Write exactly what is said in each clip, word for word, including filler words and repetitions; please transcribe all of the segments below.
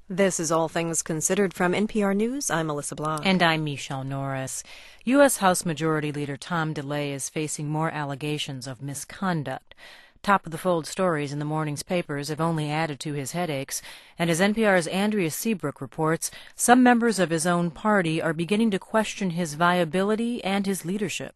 This is All Things Considered from N P R News. I'm Melissa Blanc. And I'm Michelle Norris. U S. House Majority Leader Tom DeLay is facing more allegations of misconduct. Top-of-the-fold stories in the morning's papers have only added to his headaches, and as N P R's Andrea Seabrook reports, some members of his own party are beginning to question his viability and his leadership.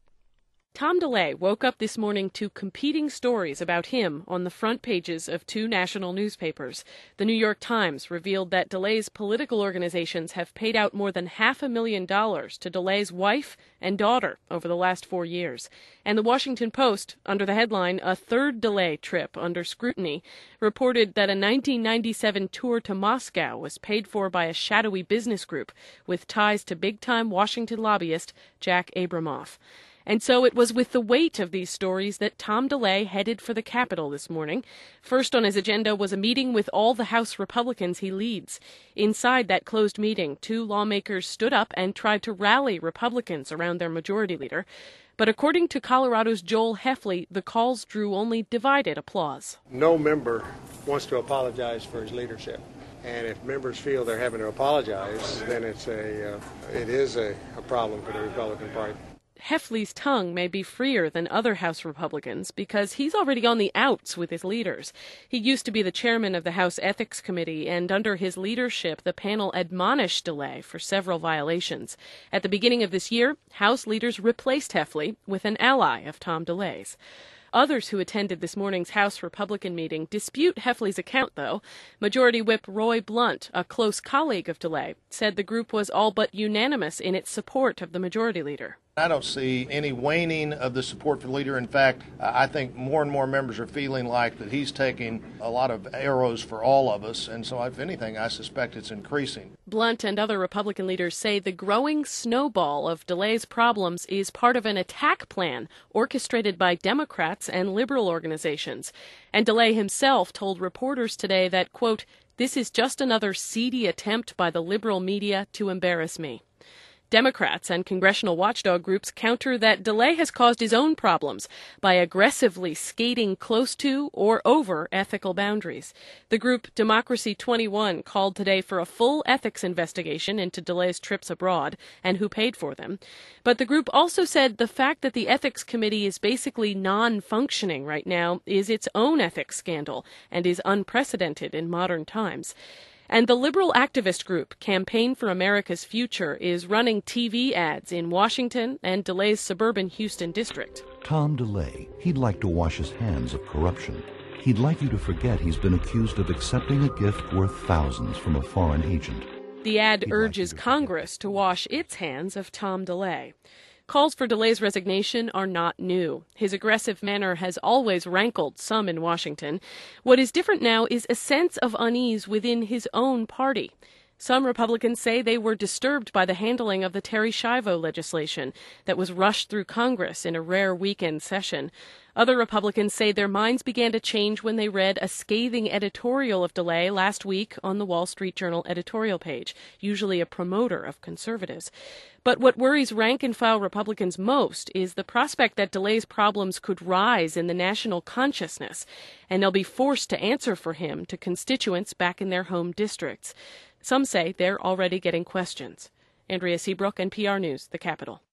Tom DeLay woke up this morning to competing stories about him on the front pages of two national newspapers. The New York Times revealed that DeLay's political organizations have paid out more than half a million dollars to DeLay's wife and daughter over the last four years. And the Washington Post, under the headline, "A Third DeLay Trip Under Scrutiny," reported that a nineteen ninety-seven tour to Moscow was paid for by a shadowy business group with ties to big-time Washington lobbyist Jack Abramoff. And so it was with the weight of these stories that Tom DeLay headed for the Capitol this morning. First on his agenda was a meeting with all the House Republicans he leads. Inside that closed meeting, two lawmakers stood up and tried to rally Republicans around their majority leader. But according to Colorado's Joel Heffley, the calls drew only divided applause. No member wants to apologize for his leadership. And if members feel they're having to apologize, then it's a, uh, it is a, a problem for the Republican Party. Heffley's tongue may be freer than other House Republicans because he's already on the outs with his leaders. He used to be the chairman of the House Ethics Committee, and under his leadership, the panel admonished DeLay for several violations. At the beginning of this year, House leaders replaced Heffley with an ally of Tom DeLay's. Others who attended this morning's House Republican meeting dispute Heffley's account, though. Majority Whip Roy Blunt, a close colleague of DeLay, said the group was all but unanimous in its support of the majority leader. I don't see any waning of the support for the leader. In fact, I think more and more members are feeling like that he's taking a lot of arrows for all of us, and so if anything, I suspect it's increasing. Blunt and other Republican leaders say the growing snowball of DeLay's problems is part of an attack plan orchestrated by Democrats and liberal organizations. And DeLay himself told reporters today that, quote, "This is just another seedy attempt by the liberal media to embarrass me." Democrats and congressional watchdog groups counter that DeLay has caused his own problems by aggressively skating close to or over ethical boundaries. The group Democracy twenty-one called today for a full ethics investigation into DeLay's trips abroad and who paid for them. But the group also said the fact that the Ethics Committee is basically non-functioning right now is its own ethics scandal and is unprecedented in modern times. And the liberal activist group Campaign for America's Future is running T V ads in Washington and DeLay's suburban Houston district. Tom DeLay, he'd like to wash his hands of corruption. He'd like you to forget he's been accused of accepting a gift worth thousands from a foreign agent. The ad urges Congress to wash its hands of Tom DeLay. Calls for DeLay's resignation are not new. His aggressive manner has always rankled some in Washington. What is different now is a sense of unease within his own party. Some Republicans say they were disturbed by the handling of the Terri Schiavo legislation that was rushed through Congress in a rare weekend session. Other Republicans say their minds began to change when they read a scathing editorial of DeLay last week on the Wall Street Journal editorial page, usually a promoter of conservatives. But what worries rank-and-file Republicans most is the prospect that DeLay's problems could rise in the national consciousness, and they'll be forced to answer for him to constituents back in their home districts. Some say they're already getting questions. Andrea Seabrook, N P R News, the Capitol.